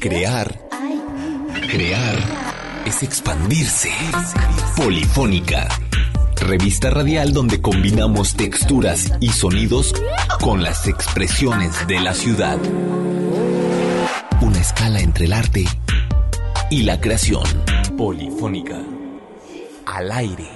Crear es expandirse. Polifónica, revista radial donde combinamos texturas y sonidos con las expresiones de la ciudad. Una escala entre el arte y la creación. Polifónica, al aire.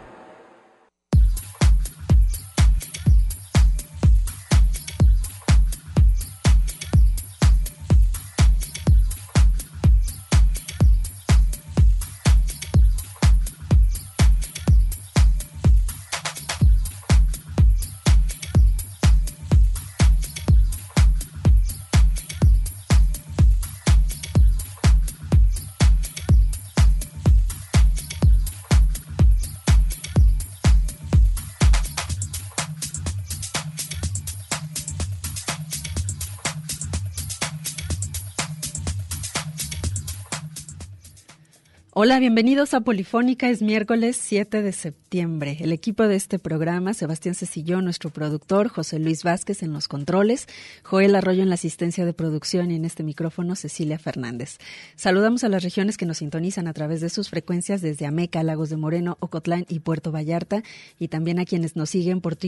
Hola, bienvenidos a Polifónica. Es miércoles 7 de septiembre. El equipo de este programa, Sebastián Cecillón, nuestro productor, José Luis Vázquez en los controles, Joel Arroyo en la asistencia de producción y en este micrófono Cecilia Fernández. Saludamos a las regiones que nos sintonizan a través de sus frecuencias desde Ameca, Lagos de Moreno, Ocotlán y Puerto Vallarta, y también a quienes nos siguen por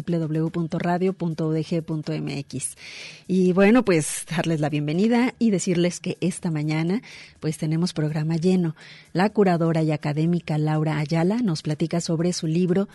www.radio.udg.mx. Y bueno, pues darles la bienvenida y decirles que esta mañana pues tenemos programa lleno. La curadora y académica Laura Ayala nos platica sobre su libro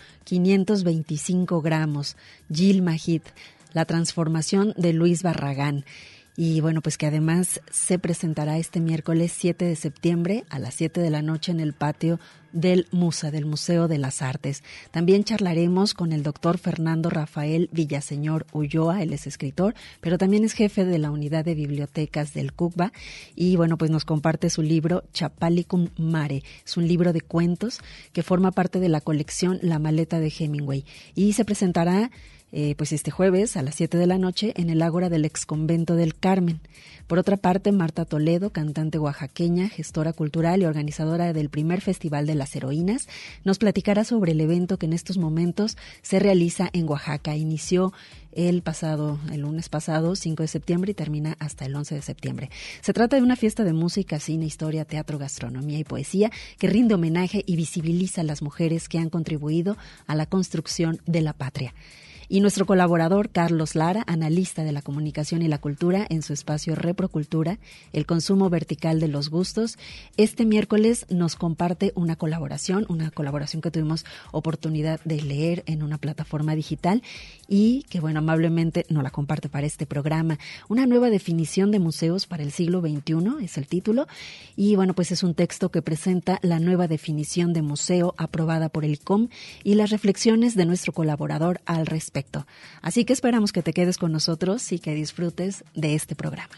525 gramos, Gil Magid, la transformación de Luis Barragán. Y bueno, pues que además se presentará este miércoles 7 de septiembre a las 7 de la noche en el patio del MUSA, del Museo de las Artes. También charlaremos con el doctor Fernando Rafael Villaseñor Ulloa, él es escritor, pero también es jefe de la unidad de bibliotecas del CUCBA, y bueno, pues nos comparte su libro Chapalicum Mare. Es un libro de cuentos que forma parte de la colección La Maleta de Hemingway, y se presentará pues este jueves a las 7 de la noche en el Ágora del Exconvento del Carmen. Por otra parte, Marta Toledo, cantante oaxaqueña, gestora cultural y organizadora del primer Festival de las Heroínas, nos platicará sobre el evento que en estos momentos se realiza en Oaxaca. Inició el lunes pasado, 5 de septiembre, y termina hasta el 11 de septiembre. Se trata de una fiesta de música, cine, historia, teatro, gastronomía y poesía que rinde homenaje y visibiliza a las mujeres que han contribuido a la construcción de la patria. Y nuestro colaborador Carlos Lara, analista de la comunicación y la cultura en su espacio Reprocultura, el consumo vertical de los gustos, este miércoles nos comparte una colaboración que tuvimos oportunidad de leer en una plataforma digital y que, bueno, amablemente nos la comparte para este programa. Una nueva definición de museos para el siglo XXI es el título, y bueno, pues es un texto que presenta la nueva definición de museo aprobada por el ICOM y las reflexiones de nuestro colaborador al respecto. Así que esperamos que te quedes con nosotros y que disfrutes de este programa.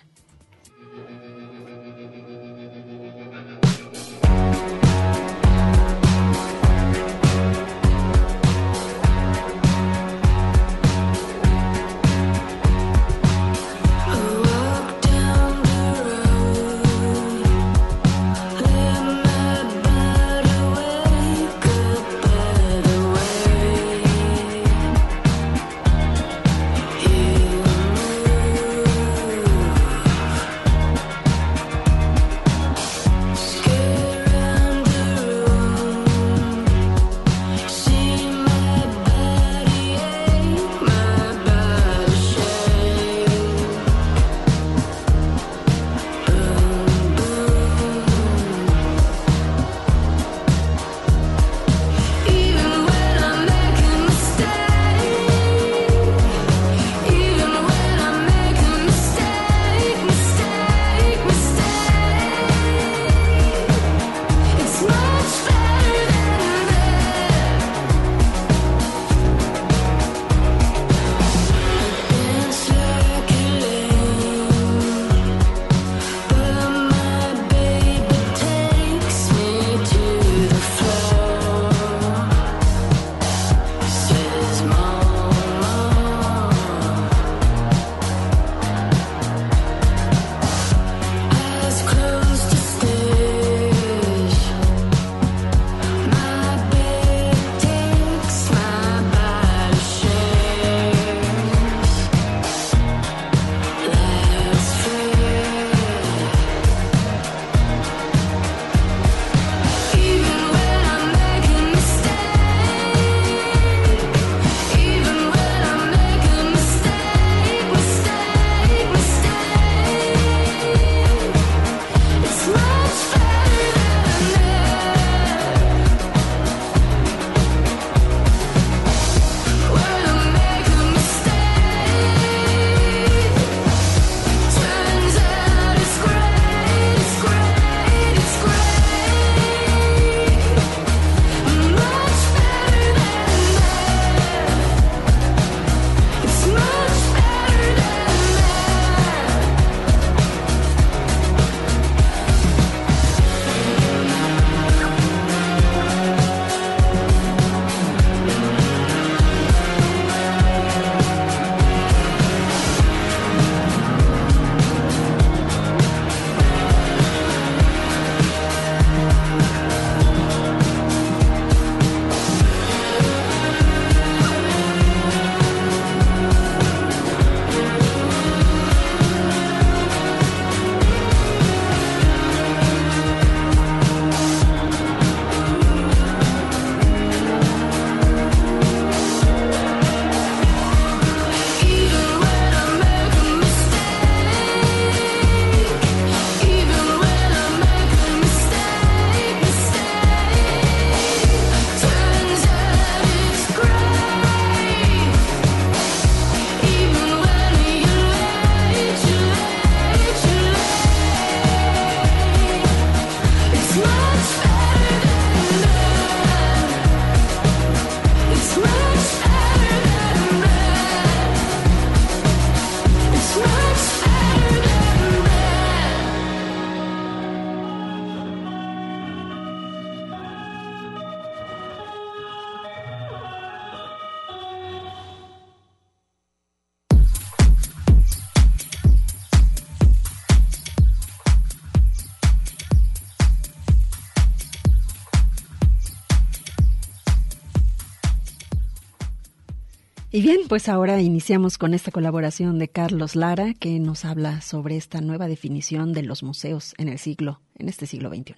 Y bien, pues ahora iniciamos con esta colaboración de Carlos Lara, que nos habla sobre esta nueva definición de los museos en este siglo XXI.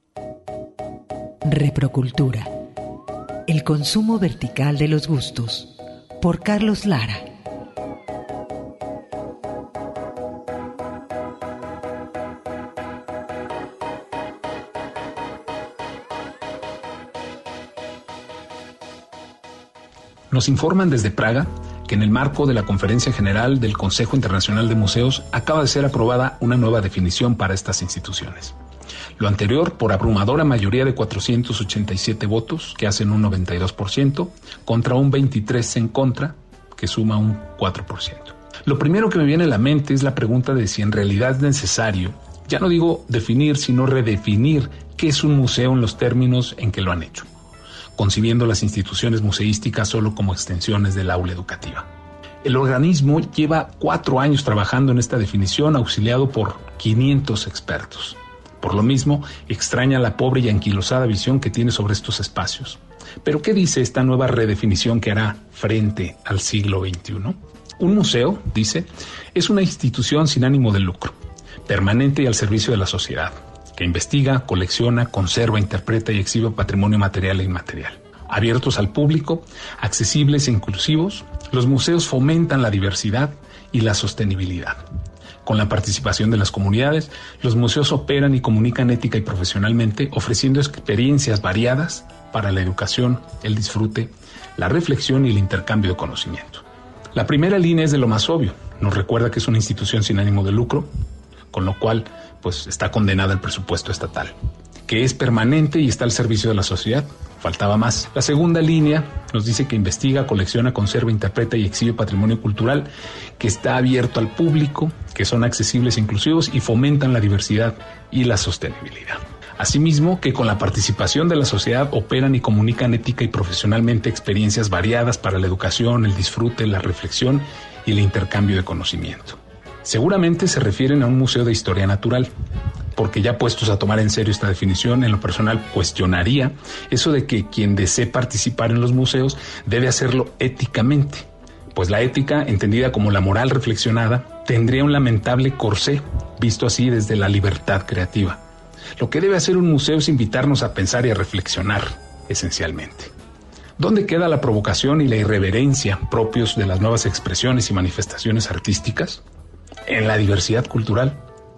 Reprocultura. El consumo vertical de los gustos. Por Carlos Lara. Nos informan desde Praga que en el marco de la Conferencia General del Consejo Internacional de Museos acaba de ser aprobada una nueva definición para estas instituciones. Lo anterior por abrumadora mayoría de 487 votos, que hacen un 92%, contra un 23% en contra, que suma un 4%. Lo primero que me viene a la mente es la pregunta de si en realidad es necesario, ya no digo definir, sino redefinir qué es un museo en los términos en que lo han hecho, concibiendo las instituciones museísticas solo como extensiones del aula educativa. El organismo lleva 4 años trabajando en esta definición, auxiliado por 500 expertos. Por lo mismo, extraña la pobre y anquilosada visión que tiene sobre estos espacios. ¿Pero qué dice esta nueva redefinición que hará frente al siglo XXI? Un museo, dice, es una institución sin ánimo de lucro, permanente y al servicio de la sociedad, que investiga, colecciona, conserva, interpreta y exhibe patrimonio material e inmaterial. Abiertos al público, accesibles e inclusivos, los museos fomentan la diversidad y la sostenibilidad. Con la participación de las comunidades, los museos operan y comunican ética y profesionalmente, ofreciendo experiencias variadas para la educación, el disfrute, la reflexión y el intercambio de conocimiento. La primera línea es de lo más obvio. Nos recuerda que es una institución sin ánimo de lucro, con lo cual pues está condenada al presupuesto estatal, que es permanente y está al servicio de la sociedad. Faltaba más. La segunda línea nos dice que investiga, colecciona, conserva, interpreta y exhibe patrimonio cultural, que está abierto al público, que son accesibles e inclusivos y fomentan la diversidad y la sostenibilidad. Asimismo, que con la participación de la sociedad operan y comunican ética y profesionalmente experiencias variadas para la educación, el disfrute, la reflexión y el intercambio de conocimiento. Seguramente se refieren a un museo de historia natural, porque ya puestos a tomar en serio esta definición, en lo personal cuestionaría eso de que quien desee participar en los museos debe hacerlo éticamente, pues la ética, entendida como la moral reflexionada, tendría un lamentable corsé, visto así desde la libertad creativa. Lo que debe hacer un museo es invitarnos a pensar y a reflexionar, esencialmente. ¿Dónde queda la provocación y la irreverencia propios de las nuevas expresiones y manifestaciones artísticas? ¿En la diversidad cultural?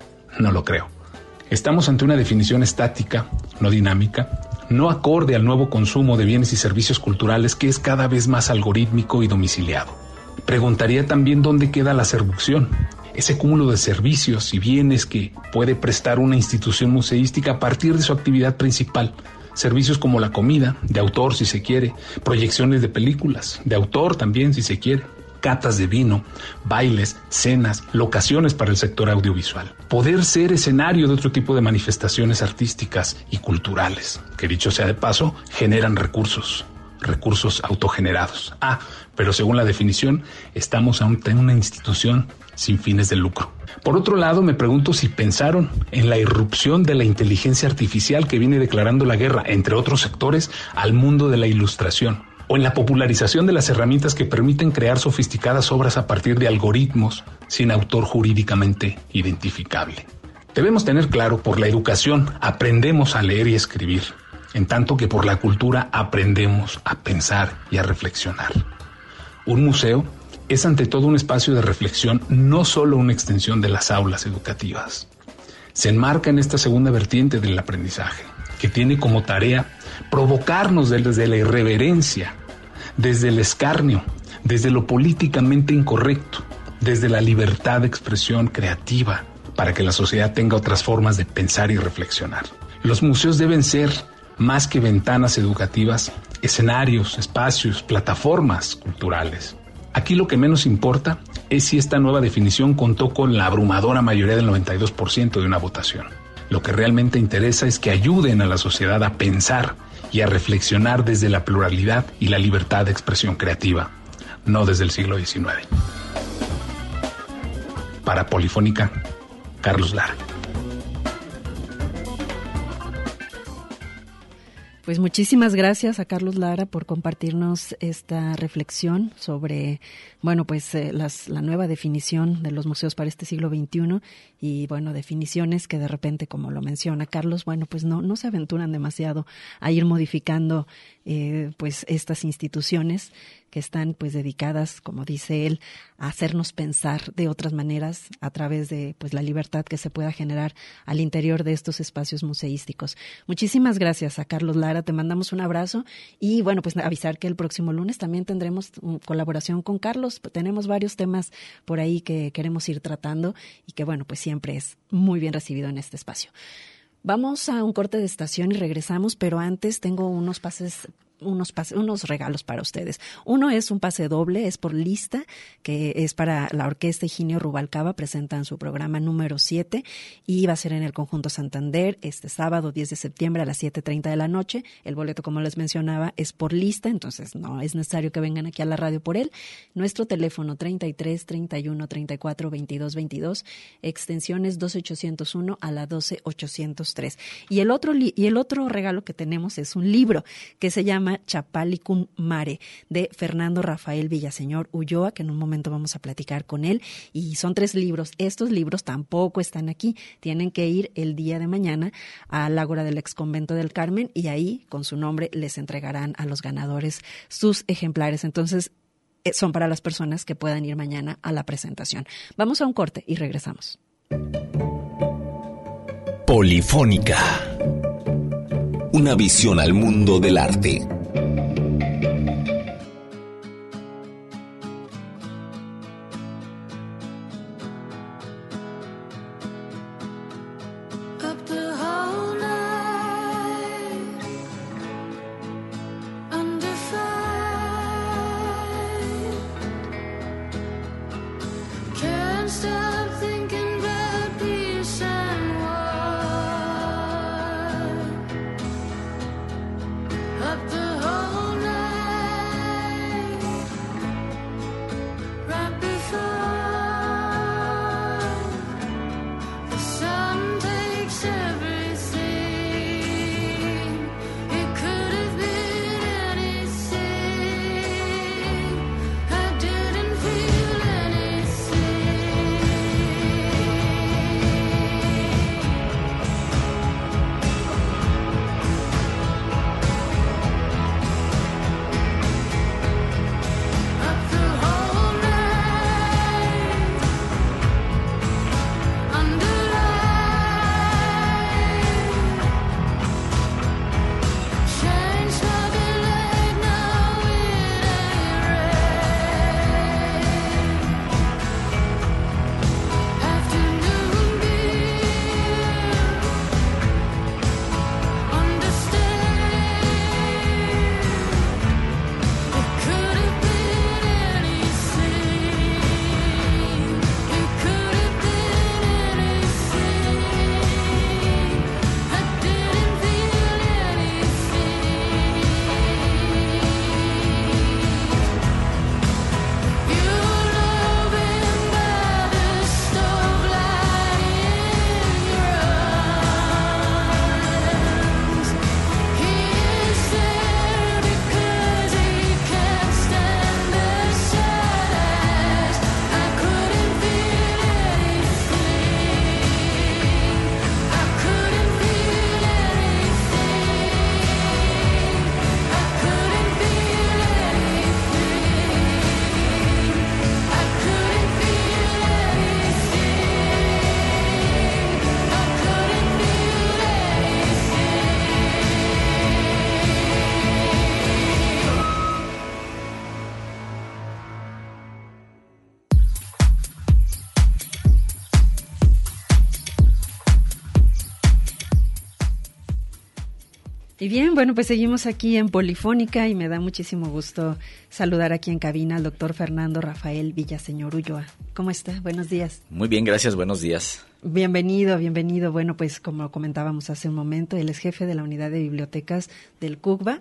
No lo creo. Estamos ante una definición estática, no dinámica, no acorde al nuevo consumo de bienes y servicios culturales que es cada vez más algorítmico y domiciliado. Preguntaría también dónde queda la seducción, ese cúmulo de servicios y bienes que puede prestar una institución museística a partir de su actividad principal. Servicios como la comida, de autor si se quiere, proyecciones de películas, de autor también si se quiere, catas de vino, bailes, cenas, locaciones para el sector audiovisual. Poder ser escenario de otro tipo de manifestaciones artísticas y culturales, que dicho sea de paso, generan recursos autogenerados. Pero según la definición, estamos ante una institución sin fines de lucro. Por otro lado, me pregunto si pensaron en la irrupción de la inteligencia artificial que viene declarando la guerra, entre otros sectores, al mundo de la ilustración, o en la popularización de las herramientas que permiten crear sofisticadas obras a partir de algoritmos sin autor jurídicamente identificable. Debemos tener claro, por la educación aprendemos a leer y escribir, en tanto que por la cultura aprendemos a pensar y a reflexionar. Un museo es ante todo un espacio de reflexión, no solo una extensión de las aulas educativas. Se enmarca en esta segunda vertiente del aprendizaje, que tiene como tarea provocarnos desde la irreverencia, desde el escarnio, desde lo políticamente incorrecto, desde la libertad de expresión creativa, para que la sociedad tenga otras formas de pensar y reflexionar. Los museos deben ser, más que ventanas educativas, escenarios, espacios, plataformas culturales. Aquí lo que menos importa es si esta nueva definición contó con la abrumadora mayoría del 92% de una votación. Lo que realmente interesa es que ayuden a la sociedad a pensar y a reflexionar desde la pluralidad y la libertad de expresión creativa, no desde el siglo XIX. Para Polifónica, Carlos Lara. Pues muchísimas gracias a Carlos Lara por compartirnos esta reflexión sobre, bueno, pues la nueva definición de los museos para este siglo XXI y, bueno, definiciones que de repente, como lo menciona Carlos, bueno, pues no se aventuran demasiado a ir modificando pues estas instituciones que están pues dedicadas, como dice él, a hacernos pensar de otras maneras a través de pues la libertad que se pueda generar al interior de estos espacios museísticos. Muchísimas gracias a Carlos Lara, te mandamos un abrazo y bueno, pues avisar que el próximo lunes también tendremos colaboración con Carlos. Tenemos varios temas por ahí que queremos ir tratando y que bueno, pues siempre es muy bien recibido en este espacio. Vamos a un corte de estación y regresamos, pero antes tengo unos regalos para ustedes. Uno es un pase doble, es por lista, que es para la Orquesta Higinio Rubalcaba, presentan su programa número 7 y va a ser en el Conjunto Santander este sábado 10 de septiembre a las 7:30 de la noche. El boleto, como les mencionaba, es por lista, entonces no es necesario que vengan aquí a la radio por él. Nuestro teléfono 33 31 34 22 22, extensiones 12801 a la 12803. Y el otro regalo que tenemos es un libro que se llama Chapalicum Mare, de Fernando Rafael Villaseñor Ulloa, que en un momento vamos a platicar con él, y son 3 libros. Estos libros tampoco están aquí, tienen que ir el día de mañana al Ágora del Exconvento del Carmen y ahí con su nombre les entregarán a los ganadores sus ejemplares. Entonces son para las personas que puedan ir mañana a la presentación. Vamos a un corte y regresamos. Polifónica. Una visión al mundo del arte. Y bien, bueno, pues seguimos aquí en Polifónica y me da muchísimo gusto saludar aquí en cabina al doctor Fernando Rafael Villaseñor Ulloa. ¿Cómo está? Buenos días. Muy bien, gracias, buenos días. Bienvenido. Bueno, pues como comentábamos hace un momento, él es jefe de la unidad de bibliotecas del CUCBA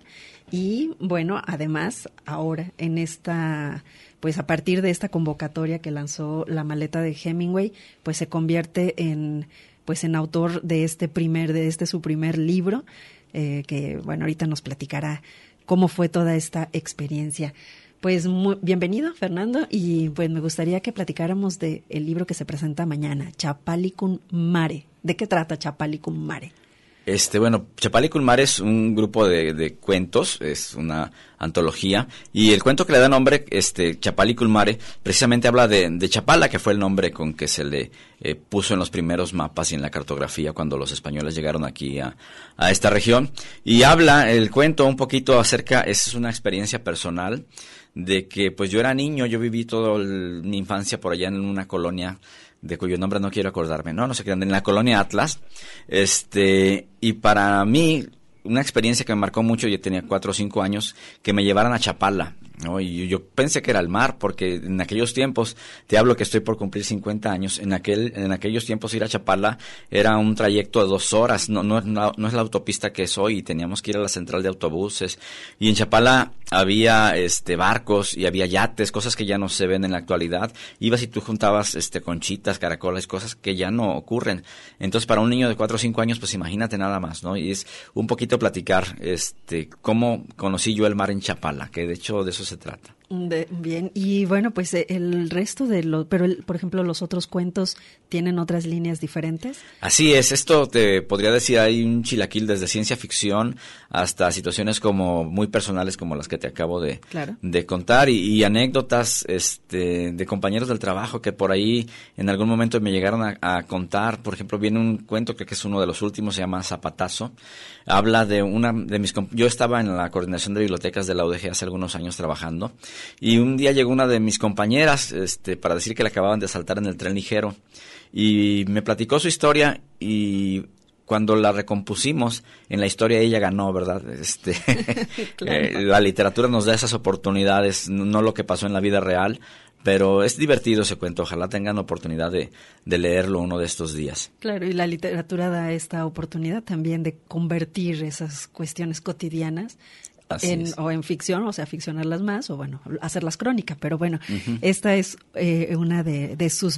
y bueno, además ahora en esta, pues a partir de esta convocatoria que lanzó La Maleta de Hemingway, pues se convierte en autor de su primer libro, que bueno, ahorita nos platicará cómo fue toda esta experiencia. Pues bienvenido, Fernando, y pues me gustaría que platicáramos del libro que se presenta mañana, Chapalicum Mare. ¿De qué trata Chapalicum Mare? Bueno, Chapalicum Mare es un grupo de cuentos, es una antología, y el cuento que le da nombre, Chapalicum Mare, precisamente habla de Chapala, que fue el nombre con que se le puso en los primeros mapas y en la cartografía cuando los españoles llegaron aquí a esta región, y habla el cuento un poquito acerca, es una experiencia personal, de que pues yo era niño, yo viví toda mi infancia por allá en una colonia de cuyo nombre no quiero acordarme, no sé qué, en la colonia Atlas, y para mí, una experiencia que me marcó mucho, yo tenía 4 o 5 años, que me llevaran a Chapala, ¿no? Y yo pensé que era el mar, porque en aquellos tiempos, te hablo que estoy por cumplir 50 años, en aquellos tiempos ir a Chapala era un trayecto de 2 horas, no es la autopista que es hoy, y teníamos que ir a la central de autobuses, y en Chapala había barcos y había yates, cosas que ya no se ven en la actualidad. Ibas y tú juntabas conchitas, caracoles, cosas que ya no ocurren. Entonces, para un niño de 4 o 5 años, pues imagínate nada más, ¿no? Y es un poquito platicar cómo conocí yo el mar en Chapala, que de hecho de eso se trata. Bien, y bueno, pues el resto por ejemplo, los otros cuentos tienen otras líneas diferentes. Así es, esto te podría decir, hay un chilaquil desde ciencia ficción hasta situaciones como muy personales como las que te acabo de contar y anécdotas de compañeros del trabajo que por ahí en algún momento me llegaron a contar. Por ejemplo, viene un cuento que es uno de los últimos, se llama Zapatazo. Habla de yo estaba en la coordinación de bibliotecas de la UDG hace algunos años trabajando, y un día llegó una de mis compañeras para decir que le acababan de asaltar en el tren ligero, y me platicó su historia, y cuando la recompusimos, en la historia ella ganó, ¿verdad? Claro. La literatura nos da esas oportunidades, no lo que pasó en la vida real, pero es divertido ese cuento, ojalá tengan oportunidad de leerlo uno de estos días. Claro, y la literatura da esta oportunidad también de convertir esas cuestiones cotidianas en ficción, o sea, ficcionarlas más, o bueno, hacerlas crónica, pero bueno, esta es una de sus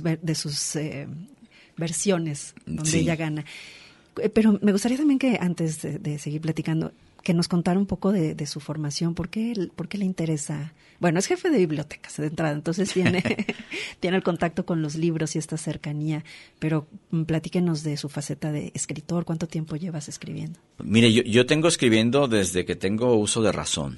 versiones donde ella gana. Pero me gustaría también que antes de seguir platicando, que nos contara un poco de su formación, ¿por qué le interesa? Bueno, es jefe de bibliotecas de entrada, entonces tiene el contacto con los libros y esta cercanía, pero platíquenos de su faceta de escritor. ¿Cuánto tiempo llevas escribiendo? Mire, yo tengo escribiendo desde que tengo uso de razón.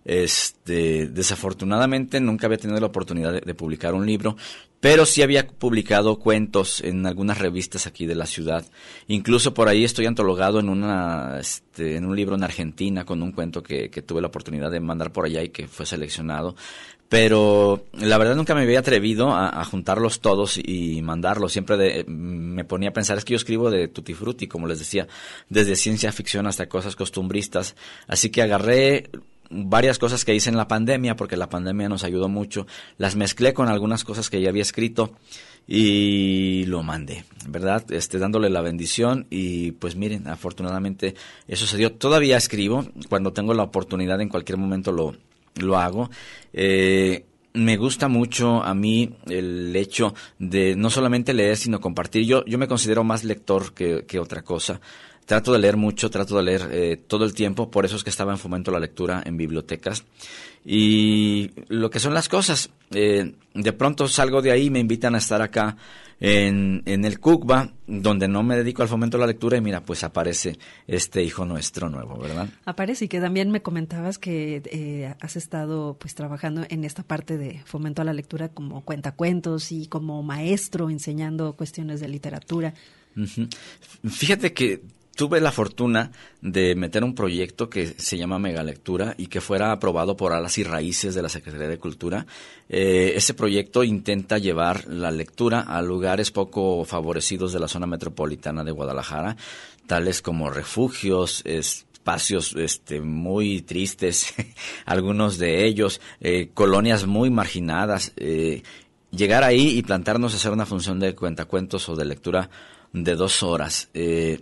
Desafortunadamente nunca había tenido la oportunidad de publicar un libro, pero sí había publicado cuentos en algunas revistas aquí de la ciudad. Incluso por ahí estoy antologado en un libro en Argentina con un cuento que tuve la oportunidad de mandar por allá y que fue seleccionado. Pero la verdad nunca me había atrevido a juntarlos todos y mandarlos. Siempre me ponía a pensar, es que yo escribo de tutti frutti, como les decía, desde ciencia ficción hasta cosas costumbristas. Así que agarré varias cosas que hice en la pandemia, porque la pandemia nos ayudó mucho, las mezclé con algunas cosas que ya había escrito y lo mandé, ¿verdad? Dándole la bendición, y pues miren, afortunadamente eso se dio. Todavía escribo, cuando tengo la oportunidad en cualquier momento lo hago. Me gusta mucho a mí el hecho de no solamente leer, sino compartir. Yo me considero más lector que otra cosa. Trato de leer mucho, trato de leer todo el tiempo, por eso es que estaba en Fomento a la Lectura en bibliotecas. Y lo que son las cosas, de pronto salgo de ahí y me invitan a estar acá en el CUCBA, donde no me dedico al Fomento a la Lectura, y mira, pues aparece este hijo nuestro nuevo, ¿verdad? Aparece, y que también me comentabas que has estado pues trabajando en esta parte de Fomento a la Lectura como cuentacuentos y como maestro enseñando cuestiones de literatura. Uh-huh. Fíjate que tuve la fortuna de meter un proyecto que se llama Megalectura y que fuera aprobado por Alas y Raíces de la Secretaría de Cultura. Ese proyecto intenta llevar la lectura a lugares poco favorecidos de la zona metropolitana de Guadalajara, tales como refugios, espacios muy tristes, algunos de ellos, colonias muy marginadas. Llegar ahí y plantarnos a hacer una función de cuentacuentos o de lectura de 2 horas.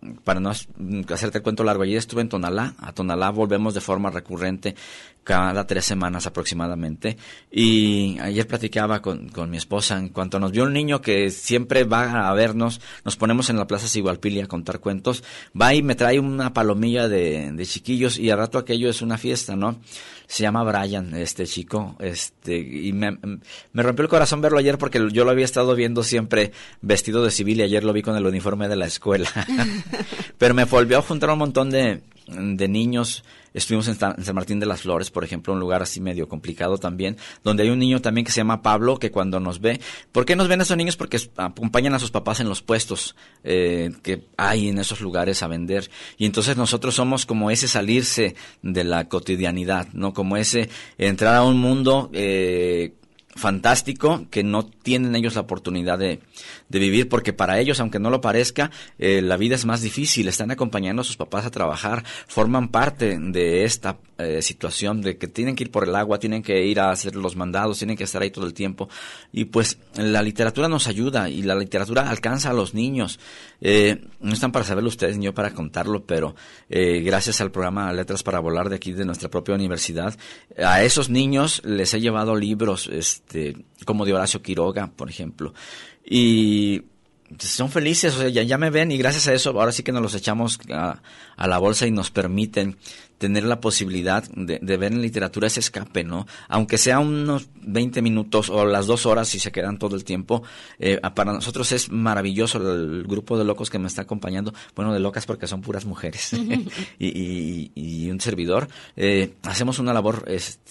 para no hacerte el cuento largo, ayer estuve en Tonalá. A Tonalá volvemos de forma recurrente cada 3 semanas aproximadamente. Y ayer platicaba con mi esposa, en cuanto nos vio un niño que siempre va a vernos, nos ponemos en la Plaza Sigualpili a contar cuentos, va y me trae una palomilla de chiquillos, y al rato aquello es una fiesta, ¿no? Se llama Brian, este chico, y me rompió el corazón verlo ayer, porque yo lo había estado viendo siempre vestido de civil, y ayer lo vi con el uniforme de la escuela. Pero me volvió a juntar un montón de niños. Estuvimos en San Martín de las Flores, por ejemplo, un lugar así medio complicado también, donde hay un niño también que se llama Pablo, que cuando nos ve, ¿por qué nos ven esos niños? Porque acompañan a sus papás en los puestos que hay en esos lugares a vender, y entonces nosotros somos como ese salirse de la cotidianidad, ¿no? Como ese entrar a un mundo fantástico que no tienen ellos la oportunidad de vivir, porque para ellos, aunque no lo parezca, la vida es más difícil. Están acompañando a sus papás a trabajar, forman parte de esta situación de que tienen que ir por el agua, tienen que ir a hacer los mandados, tienen que estar ahí todo el tiempo, y pues la literatura nos ayuda, y la literatura alcanza a los niños. No están para saberlo ustedes ni yo para contarlo, pero gracias al programa Letras para Volar de aquí de nuestra propia universidad, a esos niños les he llevado libros como de Horacio Quiroga, por ejemplo, y son felices, o sea, ya me ven, y gracias a eso ahora sí que nos los echamos a la bolsa y nos permiten tener la posibilidad de ver en literatura ese escape, ¿no? Aunque sea unos 20 minutos o las 2 horas si se quedan todo el tiempo, para nosotros es maravilloso. El grupo de locos que me está acompañando, bueno, de locas porque son puras mujeres, y un servidor, hacemos una labor,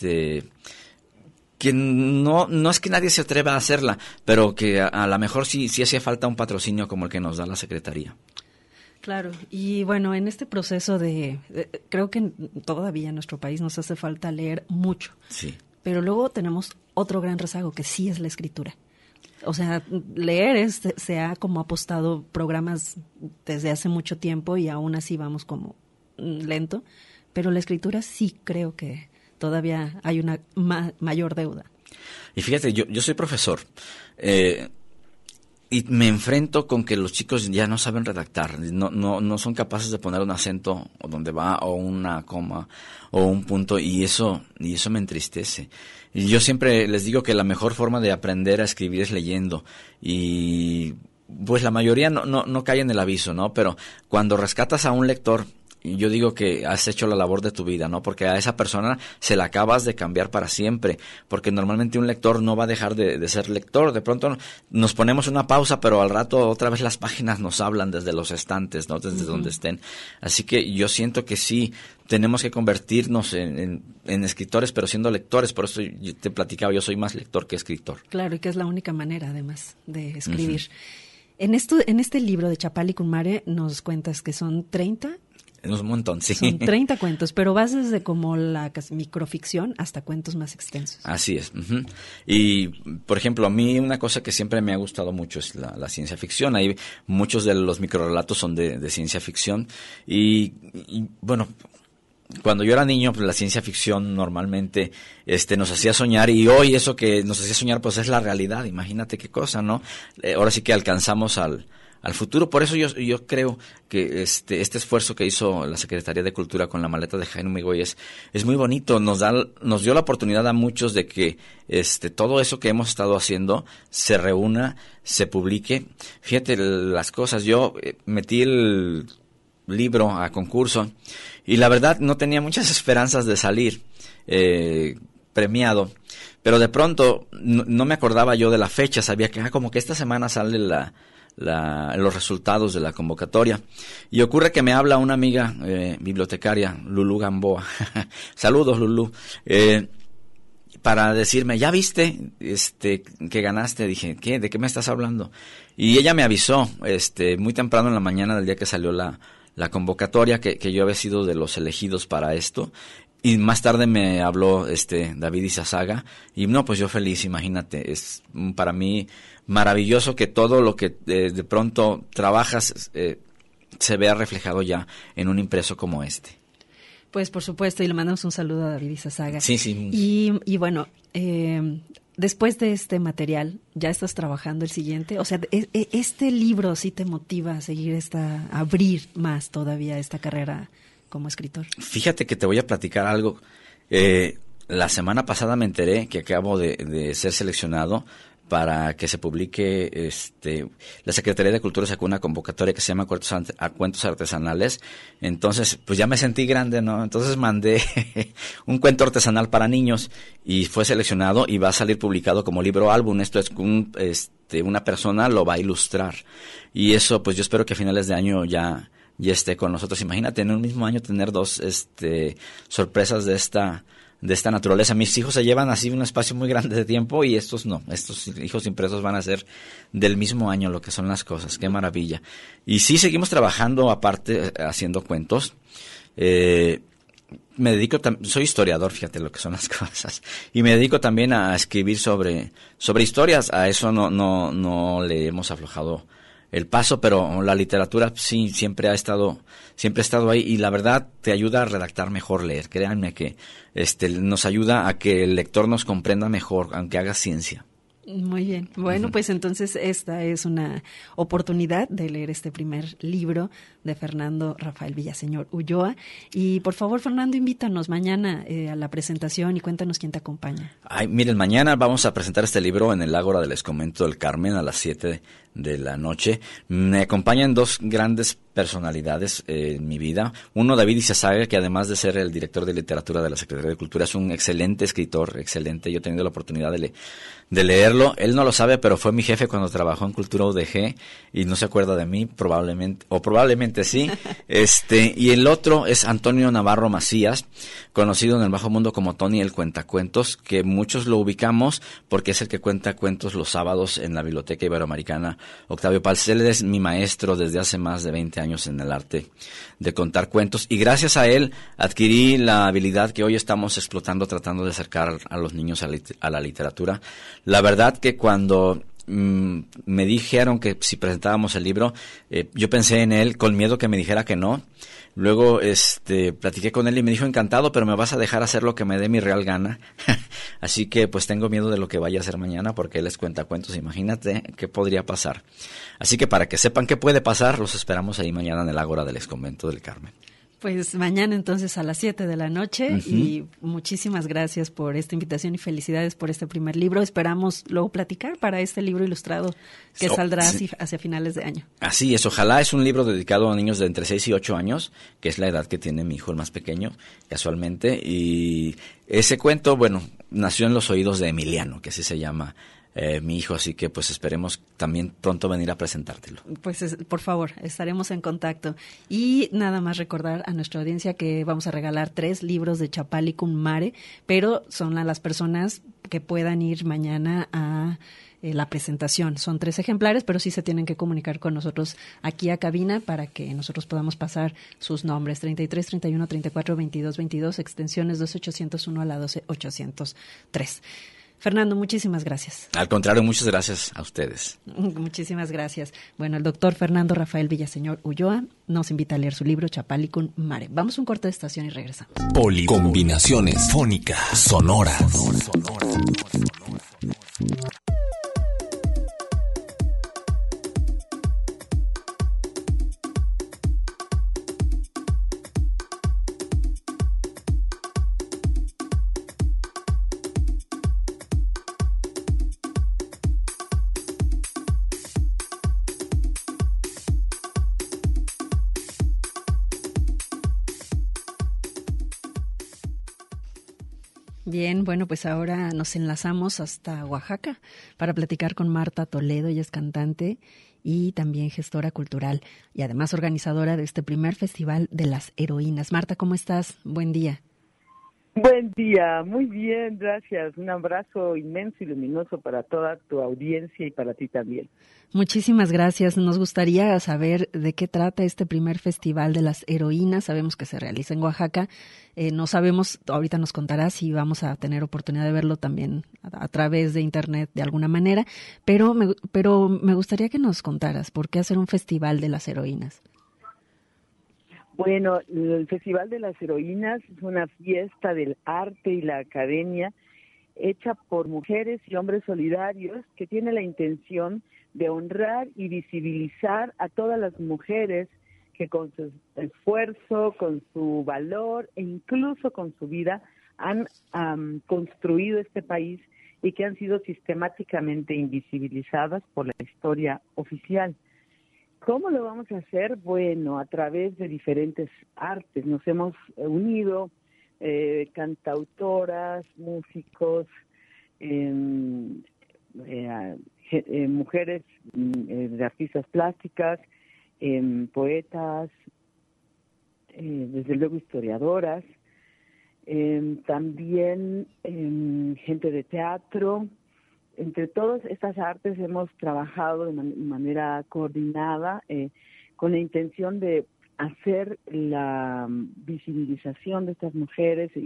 que no es que nadie se atreva a hacerla, pero que a lo mejor sí hacía falta un patrocinio como el que nos da la Secretaría. Claro, y bueno, en este proceso creo que todavía en nuestro país nos hace falta leer mucho. Sí. Pero luego tenemos otro gran rezago, que sí es la escritura. O sea, leer se ha como apostado programas desde hace mucho tiempo, y aún así vamos como lento, pero la escritura sí creo que todavía hay una mayor deuda. Y fíjate, yo soy profesor, y me enfrento con que los chicos ya no saben redactar, no son capaces de poner un acento o donde va, o una coma o un punto, y eso me entristece. Y yo siempre les digo que la mejor forma de aprender a escribir es leyendo, y pues la mayoría no cae en el aviso, ¿no? Pero cuando rescatas a un lector, yo digo que has hecho la labor de tu vida, ¿no? Porque a esa persona se la acabas de cambiar para siempre, porque normalmente un lector no va a dejar de ser lector. De pronto nos ponemos una pausa, pero al rato otra vez las páginas nos hablan desde los estantes, ¿no? Desde donde estén. Así que yo siento que sí, tenemos que convertirnos en escritores, pero siendo lectores. Por eso yo te platicaba, yo soy más lector que escritor. Claro, y que es la única manera, además, de escribir. En este libro de Chapalicunmare nos cuentas que son 30... Es un montón, sí. Son 30 cuentos, pero vas desde como la microficción hasta cuentos más extensos. Así es. Y, por ejemplo, a mí una cosa que siempre me ha gustado mucho es la ciencia ficción. Ahí muchos de los microrelatos son de ciencia ficción. Y bueno, cuando yo era niño, pues la ciencia ficción normalmente nos hacía soñar, y hoy eso que nos hacía soñar pues es la realidad. Imagínate qué cosa, ¿no? Ahora sí que alcanzamos al futuro. Por eso yo creo que este esfuerzo que hizo la Secretaría de Cultura con la maleta de Jaime Migoy es muy bonito. Nos dio la oportunidad a muchos de que todo eso que hemos estado haciendo se reúna, se publique. Fíjate las cosas. Yo metí el libro a concurso y la verdad no tenía muchas esperanzas de salir premiado, pero de pronto no me acordaba yo de la fecha. Sabía que como que esta semana sale los resultados de la convocatoria, y ocurre que me habla una amiga bibliotecaria, Lulú Gamboa, saludos Lulú, para decirme, ¿ya viste que ganaste? Dije, ¿qué? ¿De qué me estás hablando? Y ella me avisó muy temprano en la mañana del día que salió la convocatoria, que yo había sido de los elegidos para esto. Y más tarde me habló David Izazaga, y no, pues yo feliz. Imagínate, es para mí maravilloso que todo lo que de pronto trabajas se vea reflejado ya en un impreso como este. Pues por supuesto, y le mandamos un saludo a David Izazaga. Sí, sí. Y bueno, después de este material, ¿ya estás trabajando el siguiente? O sea, ¿este libro sí te motiva a seguir a abrir más todavía esta carrera como escritor? Fíjate que te voy a platicar algo. La semana pasada me enteré que acabo de ser seleccionado para que se publique, la Secretaría de Cultura sacó una convocatoria que se llama Cuentos Artesanales. Entonces, pues ya me sentí grande, ¿no? Entonces mandé un cuento artesanal para niños y fue seleccionado y va a salir publicado como libro álbum. Esto es una persona lo va a ilustrar. Y eso, pues yo espero que a finales de año ya esté con nosotros. Imagínate, en un mismo año tener dos, sorpresas de esta naturaleza. Mis hijos se llevan así un espacio muy grande de tiempo y estos no. Estos hijos impresos van a ser del mismo año, lo que son las cosas. Qué maravilla. Y sí, seguimos trabajando aparte, haciendo cuentos. Me dedico, soy historiador, fíjate lo que son las cosas. Y me dedico también a escribir sobre historias. A eso no le hemos aflojado el paso, pero la literatura sí siempre ha estado ahí, y la verdad te ayuda a redactar mejor leer. Créanme que nos ayuda a que el lector nos comprenda mejor, aunque haga ciencia. Muy bien. Bueno, pues entonces esta es una oportunidad de leer este primer libro de Fernando Rafael Villaseñor Ulloa. Y por favor, Fernando, invítanos mañana a la presentación y cuéntanos quién te acompaña. Ay, miren, mañana vamos a presentar este libro en el Ágora del Exconvento del Carmen a las 7 de la noche. Me acompañan dos grandes personalidades en mi vida. Uno, David Izazaga, que además de ser el director de literatura de la Secretaría de Cultura, es un excelente escritor, excelente. Yo he tenido la oportunidad de leerlo. Él no lo sabe, pero fue mi jefe cuando trabajó en Cultura UDG y no se acuerda de mí, probablemente sí. Y el otro es Antonio Navarro Macías, conocido en el bajo mundo como Tony el Cuentacuentos, que muchos lo ubicamos porque es el que cuenta cuentos los sábados en la Biblioteca Iberoamericana Octavio Paz. Él es mi maestro desde hace más de 20 años en el arte de contar cuentos, y gracias a él adquirí la habilidad que hoy estamos explotando, tratando de acercar a los niños a la literatura. La verdad que cuando me dijeron que si presentábamos el libro, yo pensé en él con miedo que me dijera que no. Luego platiqué con él y me dijo: encantado, pero me vas a dejar hacer lo que me dé mi real gana. Así que pues tengo miedo de lo que vaya a hacer mañana, porque él es cuentacuentos. Imagínate qué podría pasar. Así que para que sepan qué puede pasar, los esperamos ahí mañana en el Ágora del Exconvento del Carmen. Pues mañana entonces a las 7 de la noche. Uh-huh. Y muchísimas gracias por esta invitación y felicidades por este primer libro. Esperamos luego platicar para este libro ilustrado que saldrá hacia finales de año. Así es, ojalá. Es un libro dedicado a niños de entre 6 y 8 años, que es la edad que tiene mi hijo, el más pequeño, casualmente. Y ese cuento, bueno, nació en los oídos de Emiliano, que así se llama mi hijo, así que pues esperemos también pronto venir a presentártelo. Pues por favor, estaremos en contacto. Y nada más recordar a nuestra audiencia que vamos a regalar 3 libros de Chapalicum Mare, pero son a las personas que puedan ir mañana a la presentación. Son 3 ejemplares, pero sí se tienen que comunicar con nosotros aquí a cabina para que nosotros podamos pasar sus nombres. 33 31 34 22 22, extensiones 12801 a la 12803. Fernando, muchísimas gracias. Al contrario, muchas gracias a ustedes. Muchísimas gracias. Bueno, el doctor Fernando Rafael Villaseñor Ulloa nos invita a leer su libro Chapalicum Mare. Vamos a un corte de estación y regresamos. Combinaciones fónicas, sonoras. Bien, bueno, pues ahora nos enlazamos hasta Oaxaca para platicar con Marta Toledo. Ella es cantante y también gestora cultural y además organizadora de este primer Festival de las Heroínas. Marta, ¿cómo estás? Buen día. Buen día, muy bien, gracias. Un abrazo inmenso y luminoso para toda tu audiencia y para ti también. Muchísimas gracias. Nos gustaría saber de qué trata este primer Festival de las Heroínas. Sabemos que se realiza en Oaxaca. No sabemos, ahorita nos contarás si vamos a tener oportunidad de verlo también a través de internet de alguna manera, pero me gustaría que nos contaras por qué hacer un Festival de las Heroínas. Bueno, el Festival de las Heroínas es una fiesta del arte y la academia hecha por mujeres y hombres solidarios que tiene la intención de honrar y visibilizar a todas las mujeres que con su esfuerzo, con su valor e incluso con su vida han construido este país y que han sido sistemáticamente invisibilizadas por la historia oficial. ¿Cómo lo vamos a hacer? Bueno, a través de diferentes artes. Nos hemos unido cantautoras, músicos, mujeres de artistas plásticas, poetas, desde luego historiadoras, también gente de teatro. Entre todas estas artes hemos trabajado de manera coordinada con la intención de hacer la visibilización de estas mujeres y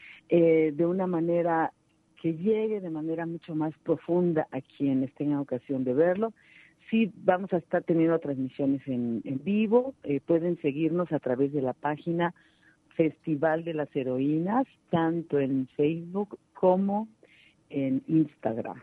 de una manera que llegue de manera mucho más profunda a quienes tengan ocasión de verlo. Sí, vamos a estar teniendo transmisiones en vivo. Pueden seguirnos a través de la página Festival de las Heroínas, tanto en Facebook como en Instagram.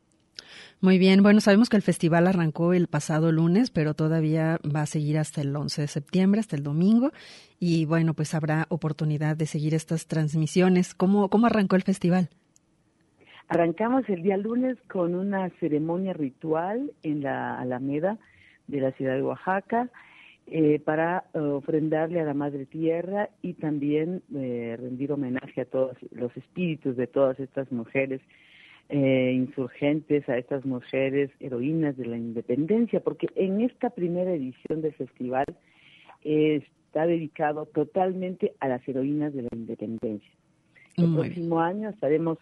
Muy bien, bueno, sabemos que el festival arrancó el pasado lunes, pero todavía va a seguir hasta el 11 de septiembre, hasta el domingo, y bueno, pues habrá oportunidad de seguir estas transmisiones. ¿Cómo arrancó el festival? Arrancamos el día lunes con una ceremonia ritual en la Alameda de la ciudad de Oaxaca para ofrendarle a la Madre Tierra y también rendir homenaje a todos los espíritus de todas estas mujeres insurgentes, a estas mujeres heroínas de la independencia, porque en esta primera edición del festival está dedicado totalmente a las heroínas de la independencia. El próximo año estaremos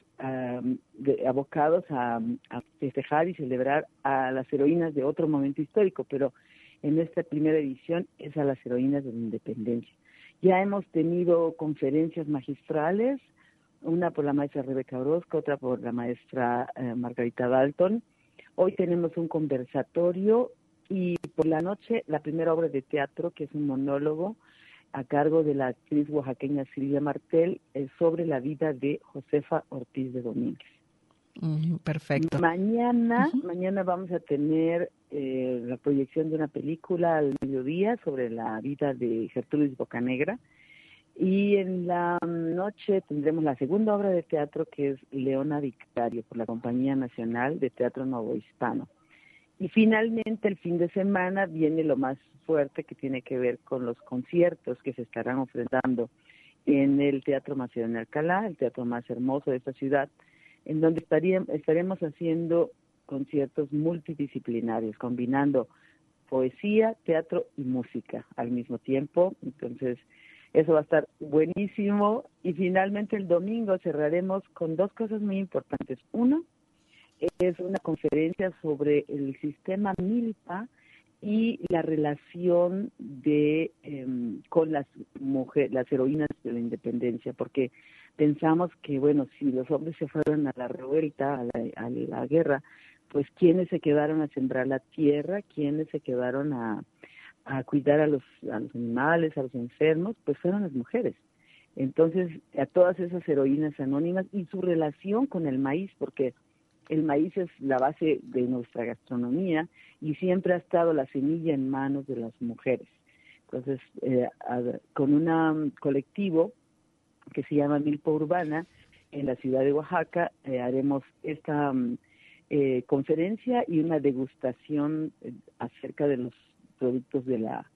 abocados a festejar y celebrar a las heroínas de otro momento histórico, pero en esta primera edición es a las heroínas de la independencia. Ya hemos tenido conferencias magistrales, una por la maestra Rebeca Orozco, otra por la maestra Margarita Dalton. Hoy tenemos un conversatorio y por la noche la primera obra de teatro, que es un monólogo a cargo de la actriz oaxaqueña Silvia Martel, sobre la vida de Josefa Ortiz de Domínguez. Perfecto. Mañana vamos a tener la proyección de una película al mediodía sobre la vida de Gertrudis Bocanegra. Y en la noche tendremos la segunda obra de teatro, que es Leona Vicario, por la Compañía Nacional de Teatro Novohispano. Y finalmente el fin de semana viene lo más fuerte, que tiene que ver con los conciertos que se estarán ofreciendo en el Teatro Macedonio de Alcalá, el teatro más hermoso de esta ciudad, en donde estaremos haciendo conciertos multidisciplinarios, combinando poesía, teatro y música al mismo tiempo. Entonces, eso va a estar buenísimo. Y finalmente el domingo cerraremos con dos cosas muy importantes. Uno es una conferencia sobre el sistema Milpa y la relación con las heroínas de la independencia, porque pensamos que, bueno, si los hombres se fueron a la revuelta, a la guerra, pues ¿quiénes se quedaron a sembrar la tierra? ¿Quiénes se quedaron a cuidar a los animales, a los enfermos? Pues fueron las mujeres. Entonces, a todas esas heroínas anónimas y su relación con el maíz, porque el maíz es la base de nuestra gastronomía y siempre ha estado la semilla en manos de las mujeres. Entonces, con un colectivo que se llama Milpa Urbana, en la ciudad de Oaxaca, haremos esta conferencia y una degustación acerca de los productos de la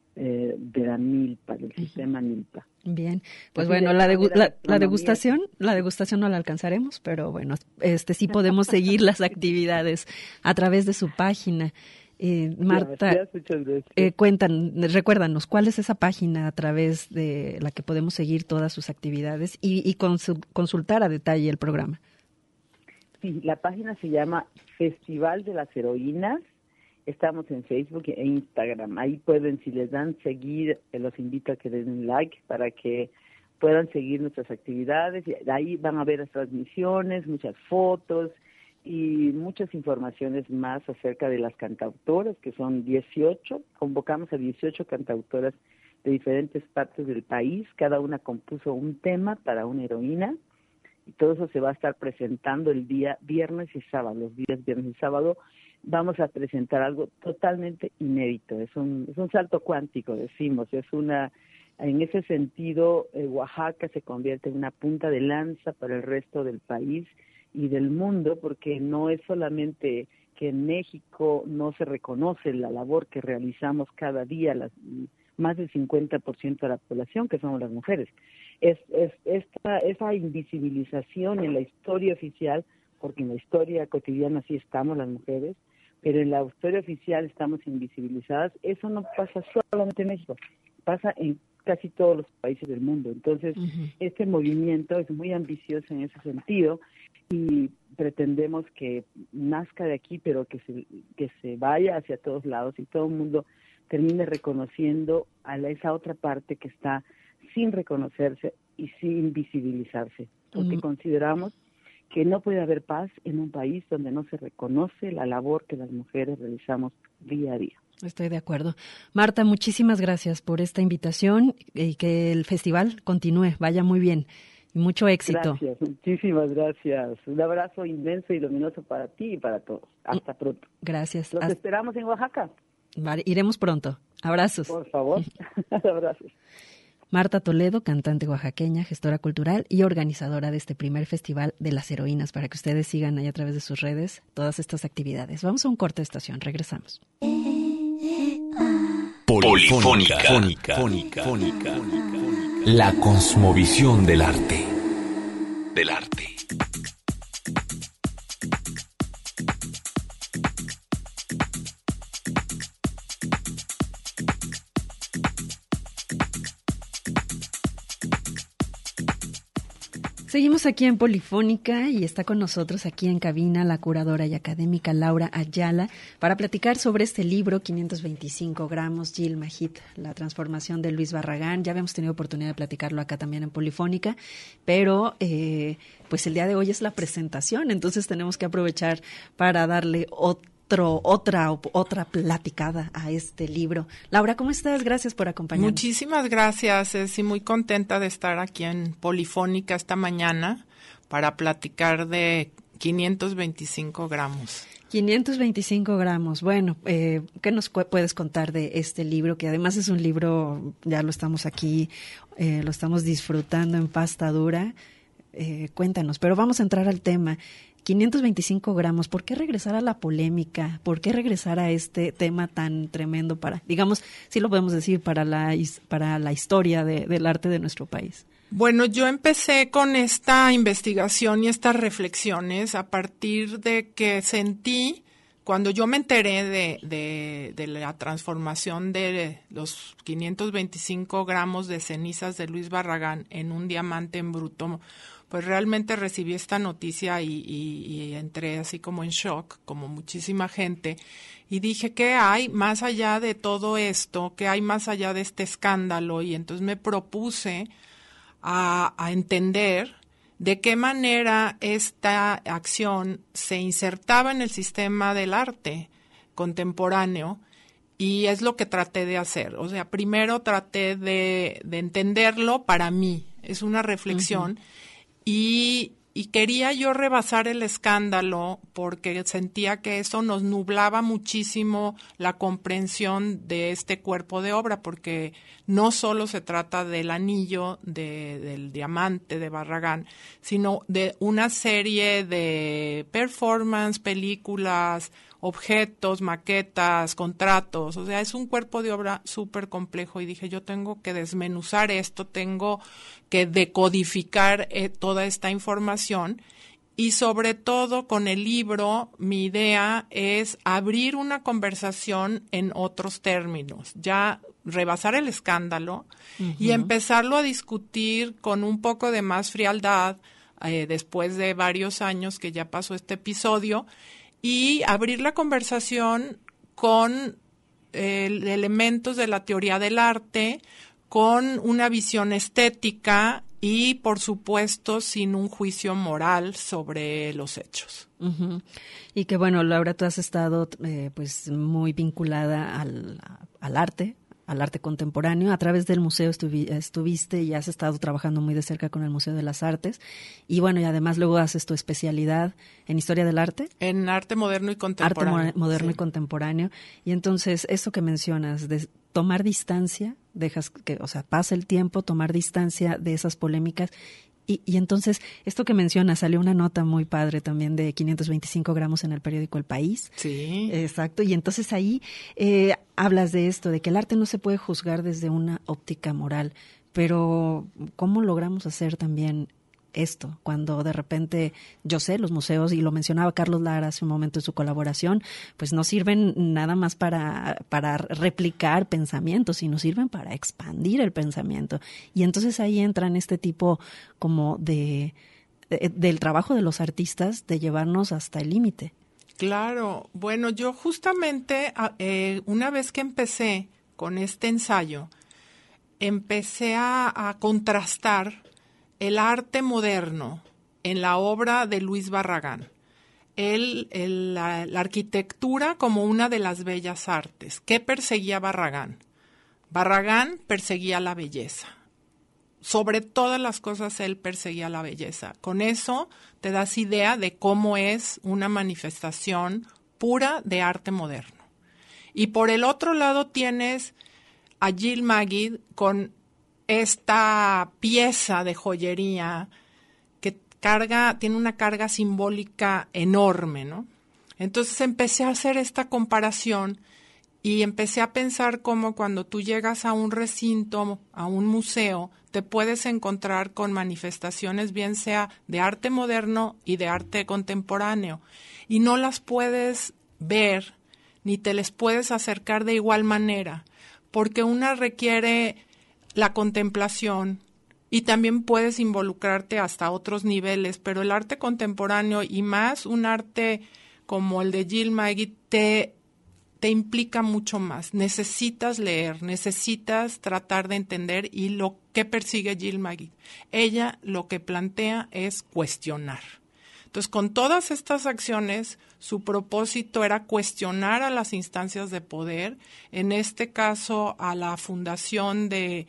milpa, del sistema milpa. Bien, pues bueno, la degustación no la alcanzaremos, pero bueno, sí podemos seguir las actividades a través de su página. Marta, recuérdanos, ¿cuál es esa página a través de la que podemos seguir todas sus actividades y consultar a detalle el programa? Sí, la página se llama Festival de las Heroínas. Estamos en Facebook e Instagram. Ahí pueden, si les dan seguir, los invito a que den like para que puedan seguir nuestras actividades. Y ahí van a ver las transmisiones, muchas fotos y muchas informaciones más acerca de las cantautoras, que son 18. Convocamos a 18 cantautoras de diferentes partes del país. Cada una compuso un tema para una heroína, y todo eso se va a estar presentando el día viernes y sábado. Los días viernes y sábado vamos a presentar algo totalmente inédito. Es un salto cuántico, decimos. En ese sentido, Oaxaca se convierte en una punta de lanza para el resto del país y del mundo, porque no es solamente que en México no se reconoce la labor que realizamos cada día, más del 50% de la población, que somos las mujeres. Esa invisibilización en la historia oficial, porque en la historia cotidiana sí estamos las mujeres, pero en la historia oficial estamos invisibilizadas. Eso no pasa solamente en México, pasa en casi todos los países del mundo. Entonces, este movimiento es muy ambicioso en ese sentido y pretendemos que nazca de aquí, pero que se vaya hacia todos lados y todo el mundo termine reconociendo a esa otra parte que está sin reconocerse y sin visibilizarse, porque consideramos que no puede haber paz en un país donde no se reconoce la labor que las mujeres realizamos día a día. Estoy de acuerdo. Marta, muchísimas gracias por esta invitación y que el festival continúe, vaya muy bien y mucho éxito. Gracias, muchísimas gracias. Un abrazo inmenso y luminoso para ti y para todos. Hasta pronto. Gracias. Los esperamos en Oaxaca. Vale, iremos pronto. Abrazos. Por favor, abrazos. Marta Toledo, cantante oaxaqueña, gestora cultural y organizadora de este primer Festival de las Heroínas, para que ustedes sigan ahí a través de sus redes todas estas actividades. Vamos a un corte de estación, regresamos. Polifónica. La cosmovisión del arte. Seguimos aquí en Polifónica y está con nosotros aquí en cabina la curadora y académica Laura Ayala para platicar sobre este libro, 525 gramos, Gil Magid, la transformación de Luis Barragán. Ya habíamos tenido oportunidad de platicarlo acá también en Polifónica, pero pues el día de hoy es la presentación, entonces tenemos que aprovechar para darle otra platicada a este libro. Laura, ¿cómo estás? Gracias por acompañarnos. Muchísimas gracias, sí, muy contenta de estar aquí en Polifónica esta mañana para platicar de 525 gramos. 525 gramos. Bueno, ¿qué nos puedes contar de este libro? Que además es un libro, ya lo estamos aquí, lo estamos disfrutando en pasta dura. Cuéntanos, pero vamos a entrar al tema. 525 gramos, ¿por qué regresar a la polémica? ¿Por qué regresar a este tema tan tremendo para, digamos, sí lo podemos decir, para la historia del arte de nuestro país? Bueno, yo empecé con esta investigación y estas reflexiones a partir de que sentí, cuando yo me enteré de la transformación de los 525 gramos de cenizas de Luis Barragán en un diamante en bruto, pues realmente recibí esta noticia y entré así como en shock, como muchísima gente, y dije, ¿qué hay más allá de todo esto? ¿Qué hay más allá de este escándalo? Y entonces me propuse a entender de qué manera esta acción se insertaba en el sistema del arte contemporáneo, y es lo que traté de hacer. O sea, primero traté de entenderlo para mí, es una reflexión. Y quería yo rebasar el escándalo porque sentía que eso nos nublaba muchísimo la comprensión de este cuerpo de obra, porque no solo se trata del anillo del diamante de Barragán, sino de una serie de performance, películas, objetos, maquetas, contratos. O sea, es un cuerpo de obra súper complejo y dije, yo tengo que desmenuzar esto, tengo que decodificar toda esta información, y sobre todo con el libro mi idea es abrir una conversación en otros términos, ya rebasar el escándalo y empezarlo a discutir con un poco de más frialdad después de varios años que ya pasó este episodio, y abrir la conversación con elementos de la teoría del arte, con una visión estética y, por supuesto, sin un juicio moral sobre los hechos. Y que, bueno, Laura, tú has estado pues muy vinculada al arte, al arte contemporáneo. A través del museo estuviste y has estado trabajando muy de cerca con el Museo de las Artes. Y bueno, y además luego haces tu especialidad en Historia del Arte. En arte moderno y contemporáneo. Arte moderno y contemporáneo. Y entonces, esto que mencionas, de tomar distancia, dejas que, o sea, pasa el tiempo, tomar distancia de esas polémicas. Y entonces, esto que mencionas, salió una nota muy padre también de 525 gramos en el periódico El País. Sí. Exacto. Y entonces ahí hablas de esto, de que el arte no se puede juzgar desde una óptica moral. Pero, ¿cómo logramos hacer también esto? Cuando de repente, yo sé, los museos, y lo mencionaba Carlos Lara hace un momento en su colaboración, pues no sirven nada más para replicar pensamientos, sino sirven para expandir el pensamiento. Y entonces ahí entran este tipo como del trabajo de los artistas, de llevarnos hasta el límite. Claro. Bueno, yo justamente una vez que empecé con este ensayo, empecé a contrastar el arte moderno en la obra de Luis Barragán, la arquitectura como una de las bellas artes. ¿Qué perseguía Barragán? Barragán perseguía la belleza. Sobre todas las cosas él perseguía la belleza. Con eso te das idea de cómo es una manifestación pura de arte moderno. Y por el otro lado tienes a Gil Magid con esta pieza de joyería que tiene una carga simbólica enorme, ¿no? Entonces empecé a hacer esta comparación y empecé a pensar cómo cuando tú llegas a un recinto, a un museo, te puedes encontrar con manifestaciones bien sea de arte moderno y de arte contemporáneo, y no las puedes ver ni te les puedes acercar de igual manera, porque una requiere la contemplación y también puedes involucrarte hasta otros niveles, pero el arte contemporáneo y más un arte como el de Gil Magid te implica mucho más. Necesitas leer, necesitas tratar de entender, y lo que persigue Gil Magid, ella lo que plantea es cuestionar. Entonces, con todas estas acciones, su propósito era cuestionar a las instancias de poder, en este caso a la fundación de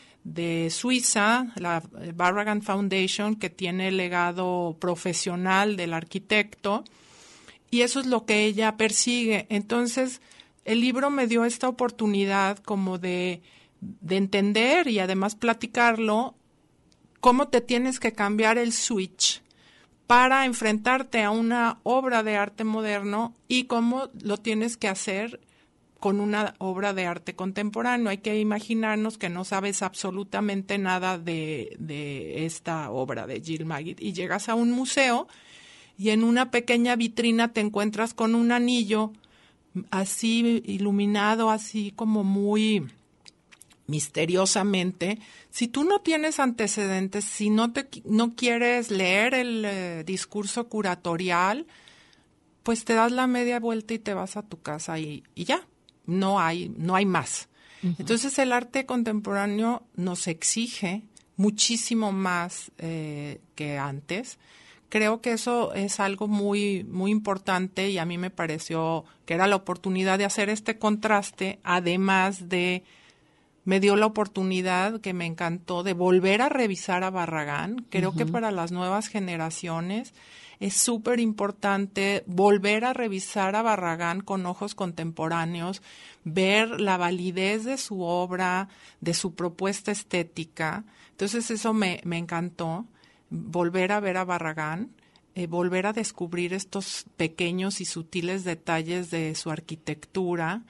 Suiza, la Barragán Foundation, que tiene el legado profesional del arquitecto, y eso es lo que ella persigue. Entonces, el libro me dio esta oportunidad como de entender y además platicarlo, cómo te tienes que cambiar el switch para enfrentarte a una obra de arte moderno y cómo lo tienes que hacer con una obra de arte contemporáneo. Hay que imaginarnos que no sabes absolutamente nada de esta obra de Gil Magid y llegas a un museo y en una pequeña vitrina te encuentras con un anillo así iluminado, así como muy misteriosamente. Si tú no tienes antecedentes, si no quieres leer el discurso curatorial, pues te das la media vuelta y te vas a tu casa y ya, no hay más. Uh-huh. Entonces el arte contemporáneo nos exige muchísimo más que antes. Creo que eso es algo muy, muy importante y a mí me pareció que era la oportunidad de hacer este contraste, además de me dio la oportunidad, que me encantó, de volver a revisar a Barragán. Creo que para las nuevas generaciones es súper importante volver a revisar a Barragán con ojos contemporáneos, ver la validez de su obra, de su propuesta estética. Entonces eso me encantó, volver a ver a Barragán, volver a descubrir estos pequeños y sutiles detalles de su arquitectura.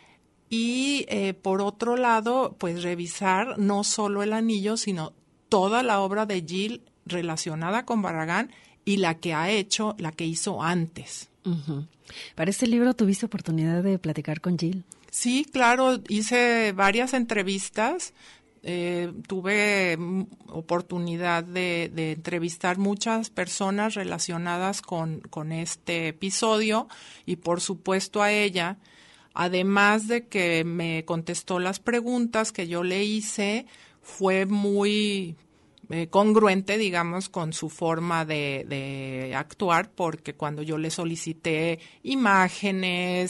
Y por otro lado, pues revisar no solo el anillo, sino toda la obra de Gil relacionada con Barragán y la que hizo antes. Uh-huh. Para este libro, ¿tuviste oportunidad de platicar con Gil? Sí, claro, hice varias entrevistas. Tuve oportunidad de entrevistar muchas personas relacionadas con este episodio y por supuesto a ella. Además de que me contestó las preguntas que yo le hice, fue muy congruente, digamos, con su forma de actuar, porque cuando yo le solicité imágenes,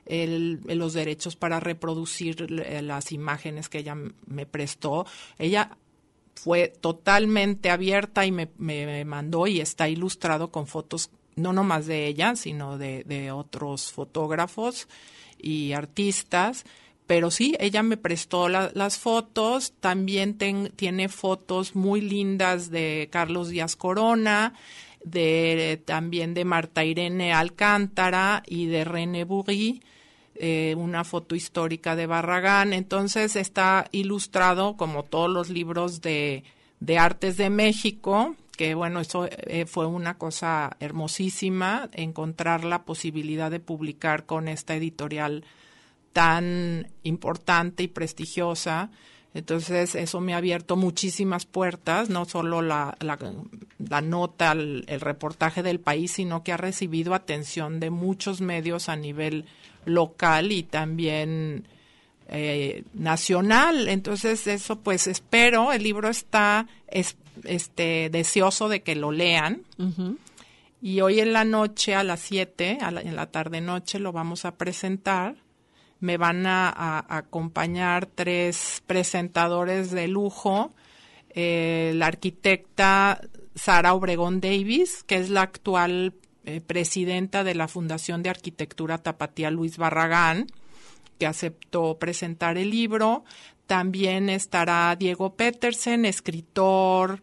los derechos para reproducir las imágenes que ella me prestó. Ella fue totalmente abierta y me mandó, y está ilustrado con fotos no nomás de ella, sino de otros fotógrafos y artistas. Pero sí, ella me prestó las fotos. También tiene fotos muy lindas de Carlos Díaz Corona, también de Marta Irene Alcántara y de René Burri, una foto histórica de Barragán. Entonces está ilustrado como todos los libros de Artes de México, que bueno, eso fue una cosa hermosísima, encontrar la posibilidad de publicar con esta editorial tan importante y prestigiosa. Entonces eso me ha abierto muchísimas puertas, no solo la nota, el reportaje del País, sino que ha recibido atención de muchos medios a nivel local y también nacional. Entonces eso, pues espero, el libro está deseoso de que lo lean. Uh-huh. Y hoy en la noche a las 7, en la tarde-noche, lo vamos a presentar. Me van a acompañar 3 presentadores de lujo. La arquitecta Sara Obregón Davis, que es la actual presidenta de la Fundación de Arquitectura Tapatía Luis Barragán, que aceptó presentar el libro. También estará Diego Petersen, escritor,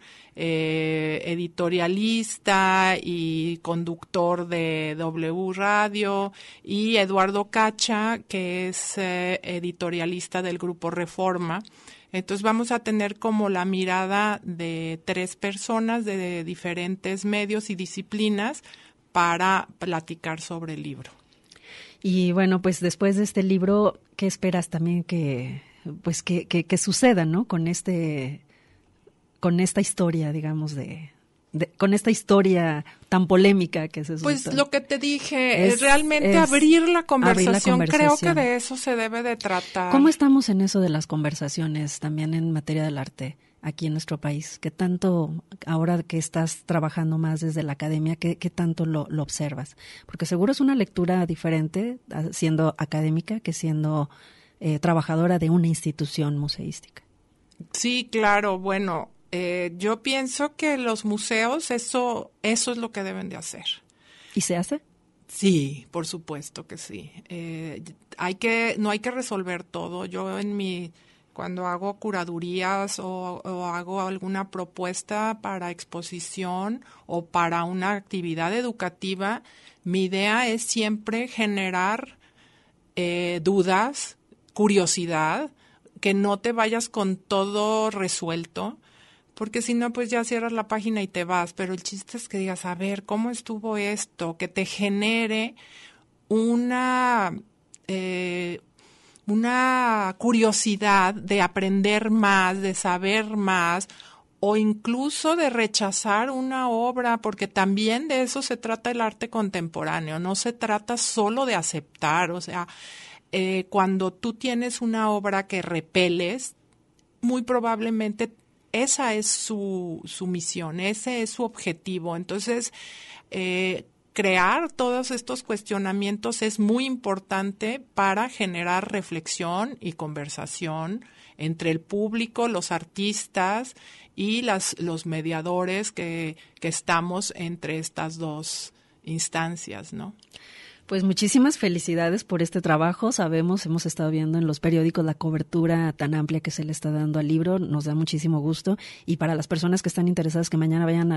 editorialista y conductor de W Radio, y Eduardo Cacha, que es editorialista del Grupo Reforma. Entonces vamos a tener como la mirada de 3 personas de diferentes medios y disciplinas para platicar sobre el libro. Y bueno, pues después de este libro, ¿qué esperas también que suceda, ¿no? Con esta historia, digamos, con esta historia tan polémica que se suscitó? Pues lo que te dije, es realmente abrir la conversación. Creo que de eso se debe de tratar. ¿Cómo estamos en eso de las conversaciones también en materia del arte aquí en nuestro país? ¿Qué tanto, ahora que estás trabajando más desde la academia, qué tanto lo observas? Porque seguro es una lectura diferente siendo académica que siendo trabajadora de una institución museística. Sí, claro. Bueno, yo pienso que los museos, eso es lo que deben de hacer. ¿Y se hace? Sí, por supuesto que sí. No hay que resolver todo. Yo cuando hago curadurías o hago alguna propuesta para exposición o para una actividad educativa, mi idea es siempre generar dudas, curiosidad, que no te vayas con todo resuelto, porque si no, pues ya cierras la página y te vas. Pero el chiste es que digas, a ver, ¿cómo estuvo esto? Que te genere una curiosidad de aprender más, de saber más, o incluso de rechazar una obra, porque también de eso se trata el arte contemporáneo. No se trata solo de aceptar, o sea, cuando tú tienes una obra que repeles, muy probablemente esa es su misión, ese es su objetivo. Entonces, crear todos estos cuestionamientos es muy importante para generar reflexión y conversación entre el público, los artistas y los mediadores que estamos entre estas dos instancias, ¿no? Pues muchísimas felicidades por este trabajo. Sabemos, hemos estado viendo en los periódicos la cobertura tan amplia que se le está dando al libro. Nos da muchísimo gusto. Y para las personas que están interesadas, que mañana vayan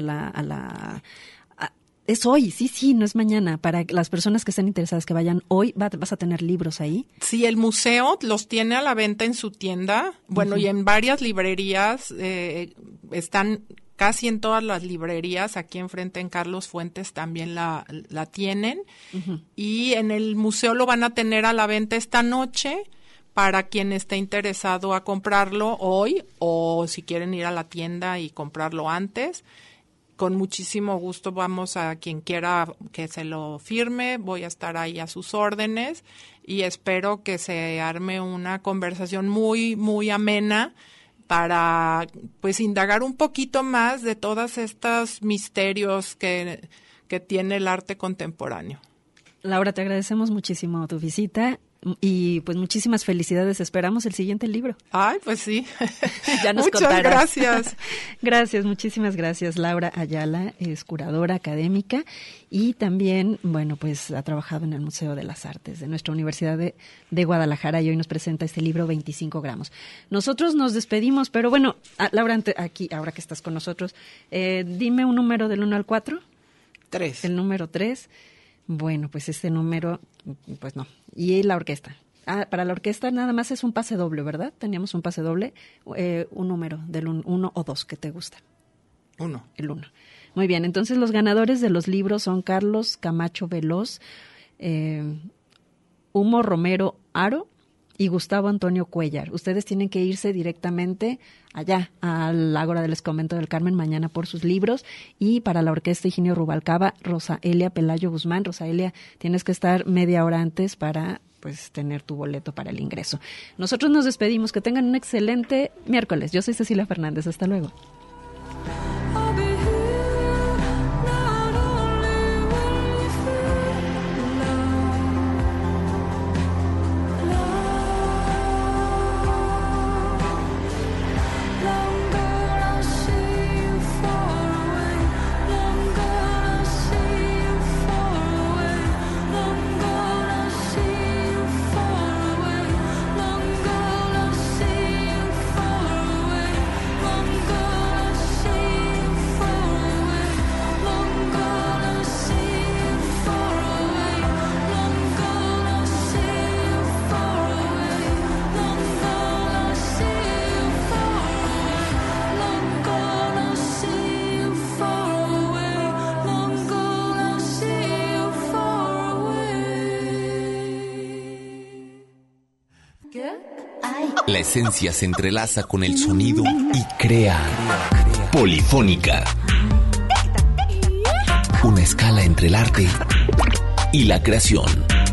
es hoy, sí, no es mañana. Para las personas que estén interesadas que vayan hoy, vas a tener libros ahí. Sí, el museo los tiene a la venta en su tienda. Bueno, y en varias librerías están casi en todas las librerías. Aquí enfrente en Carlos Fuentes también la tienen. Uh-huh. Y en el museo lo van a tener a la venta esta noche para quien esté interesado a comprarlo hoy, o si quieren ir a la tienda y comprarlo antes. Con muchísimo gusto vamos a quien quiera que se lo firme, voy a estar ahí a sus órdenes y espero que se arme una conversación muy, muy amena para pues indagar un poquito más de todos estos misterios que tiene el arte contemporáneo. Laura, te agradecemos muchísimo tu visita y pues muchísimas felicidades. Esperamos el siguiente libro. Ay, pues sí. Ya nos Muchas contarás. gracias. Gracias, muchísimas gracias. Laura Ayala es curadora académica y también, bueno, pues ha trabajado en el Museo de las Artes de nuestra Universidad de Guadalajara y hoy nos presenta este libro 25 gramos. Nosotros nos despedimos, pero bueno, Laura, aquí, ahora que estás con nosotros, dime un número del 1 al 4. 3. El número 3. Bueno, pues este número, pues no. ¿Y la orquesta? Para la orquesta nada más es un pase doble, ¿verdad? Teníamos un pase doble, un número del 1 o 2 que te gusta. 1. El 1. Muy bien, entonces los ganadores de los libros son Carlos Camacho Veloz, Humo Romero Aro y Gustavo Antonio Cuellar. Ustedes tienen que irse directamente allá al Ágora del Convento del Carmen mañana por sus libros. Y para la orquesta Higinio Rubalcaba, Rosaelia Pelayo Guzmán. Rosaelia, tienes que estar media hora antes para pues tener tu boleto para el ingreso. Nosotros nos despedimos. Que tengan un excelente miércoles. Yo soy Cecilia Fernández. Hasta luego. La esencia se entrelaza con el sonido y crea Polifónica. Una escala entre el arte y la creación.